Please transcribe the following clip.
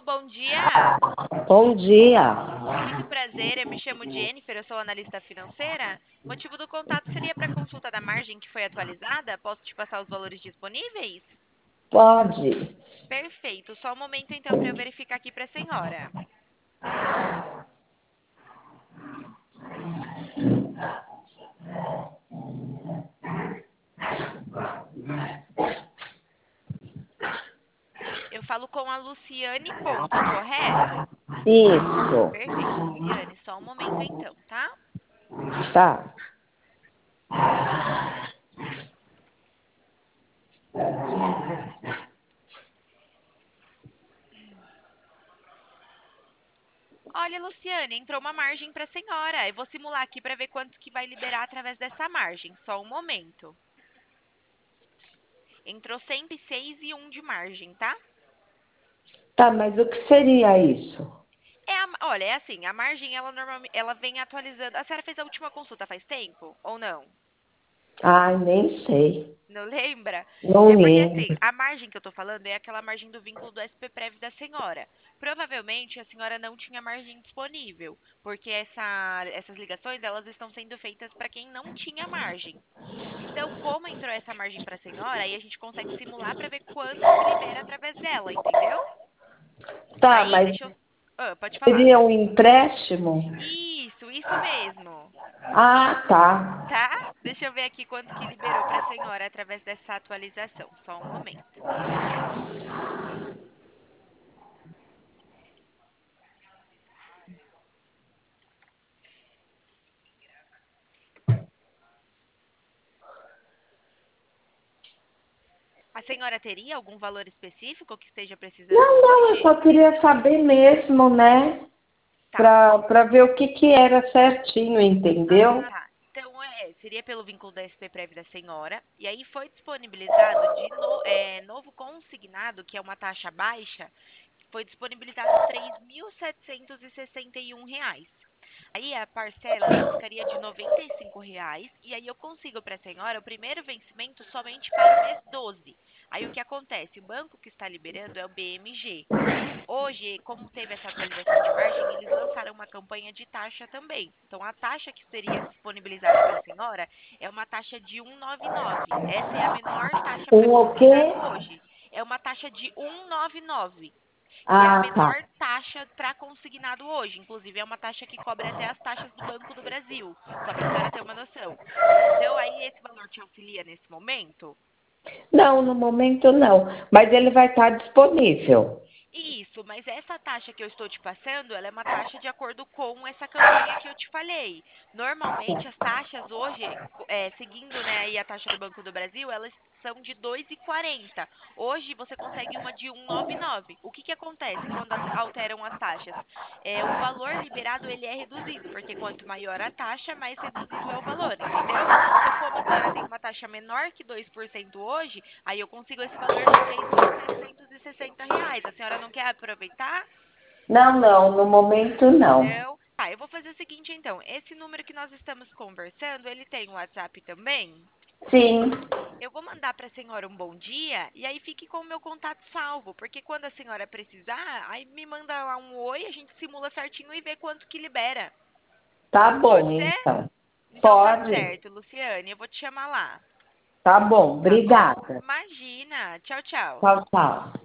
bom dia. Bom dia. Muito prazer, eu me chamo Jennifer, eu sou analista financeira. O motivo do contato seria para a consulta da margem que foi atualizada. Posso te passar os valores disponíveis? Pode. Perfeito, só um momento então para eu verificar aqui para a senhora. Eu falo com a Luciane Pontes, correto? Isso. Perfeito, Luciane, só um momento então, tá? Tá. Olha, Luciane, entrou uma margem para a senhora. Eu vou simular aqui para ver quanto que vai liberar através dessa margem. Só um momento. Entrou 106,1 de margem, tá? Tá, mas o que seria isso? Olha, é assim, a margem ela normalmente ela vem atualizando. A senhora fez a última consulta faz tempo ou não? Ai, nem sei. Não lembra? Não É porque assim, lembro. a margem que eu tô falando é aquela margem do vínculo do SPPREV da senhora. Provavelmente a senhora não tinha margem disponível, porque essas ligações elas estão sendo feitas para quem não tinha margem. Então, como entrou essa margem para a senhora, aí a gente consegue simular para ver quanto que libera através dela, entendeu? Tá, Aí, mas deixa eu. Pode falar. seria um empréstimo? Isso mesmo. Ah, tá. Tá? Deixa eu ver aqui quanto que liberou para a senhora através dessa atualização. Só um momento. A senhora teria algum valor específico que esteja precisando Não, não, eu hoje? só queria saber mesmo, né? Tá. Pra ver o que que era certinho, entendeu? Ah, tá. Então, seria pelo vínculo da SPPREV da senhora. E aí foi disponibilizado novo consignado, que é uma taxa baixa, foi disponibilizado R$ 3.761. Aí a parcela ela ficaria de R$ 95 e aí eu consigo para a senhora o primeiro vencimento somente para o mês 12. Aí o que acontece? O banco que está liberando é o BMG. Hoje, como teve essa atualização de margem, eles lançaram uma campanha de taxa também. Então, a taxa que seria disponibilizada para a senhora é uma taxa de 1,99. Essa é a menor taxa para Um o quê? consignado hoje. É uma taxa de 1,99, que é a Ah, tá. menor taxa para consignado hoje. Inclusive, é uma taxa que cobre até as taxas do Banco do Brasil, só para a senhora ter uma noção. Então, aí esse valor te auxilia nesse momento? Não, no momento não. Mas ele vai estar disponível. Isso, mas essa taxa que eu estou te passando, ela é uma taxa de acordo com essa campanha que eu te falei. Normalmente, as taxas hoje, seguindo, né, aí a taxa do Banco do Brasil, elas são de 2,40. Hoje você consegue uma de 1,99. O que que acontece quando alteram as taxas? O valor liberado ele é reduzido, porque quanto maior a taxa, mais reduzido é o valor, entendeu? Então, como a senhora tem uma taxa menor que 2% hoje, aí eu consigo esse valor de R$ 3.760. A senhora não quer aproveitar? Não, não, no momento não. Não? Tá, eu vou fazer o seguinte então. Esse número que nós estamos conversando, ele tem um WhatsApp também? Sim, Eu vou mandar para a senhora um bom dia e aí fique com o meu contato salvo, porque quando a senhora precisar, aí me manda lá um oi, a gente simula certinho e vê quanto que libera. tá Pode bom, ser? então. Então tá Pode? certo, Luciane, eu vou te chamar lá. Tá bom, Tá bom? obrigada. Imagina. Tchau, tchau. Tchau, tchau.